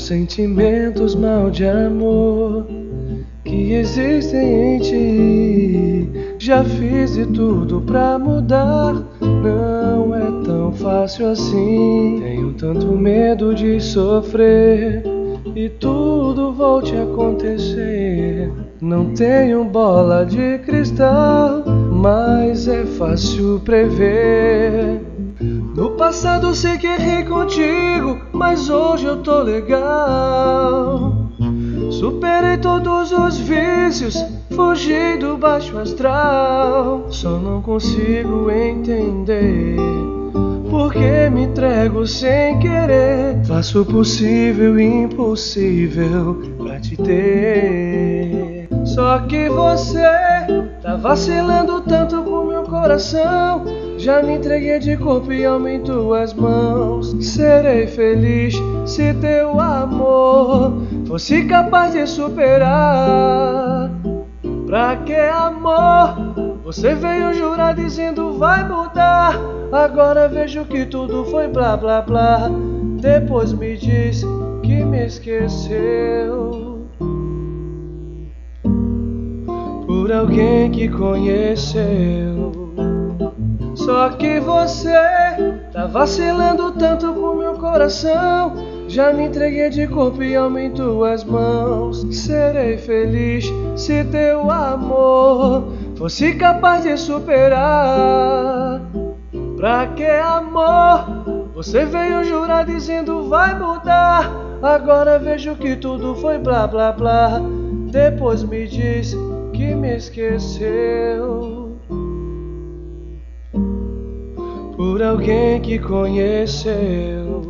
sentimentos mal de amor que existem em ti. Já fiz de tudo pra mudar, não é tão fácil assim. Tenho tanto medo de sofrer e tudo volte a acontecer. Não tenho bola de cristal, mas é fácil prever. No passado sei que errei contigo, mas hoje eu tô legal. Superei todos os vícios, fugi do baixo astral. Só não consigo entender porque me entrego sem querer. Faço o possível e impossível pra te ter. Só que você tá vacilando tanto com meu coração. Já me entreguei de corpo e alma em tuas mãos. Serei feliz se teu amor fosse capaz de superar. Pra que amor? Você veio jurar dizendo vai mudar. Agora vejo que tudo foi blá blá blá. Depois me diz que me esqueceu por alguém que conheceu. Só que você tá vacilando tanto com meu coração. Já me entreguei de corpo e alma em tuas mãos. Serei feliz se teu amor fosse capaz de superar. Pra que amor? Você veio jurar dizendo vai mudar. Agora vejo que tudo foi blá blá blá. Depois me diz que me esqueceu por alguém que conheceu.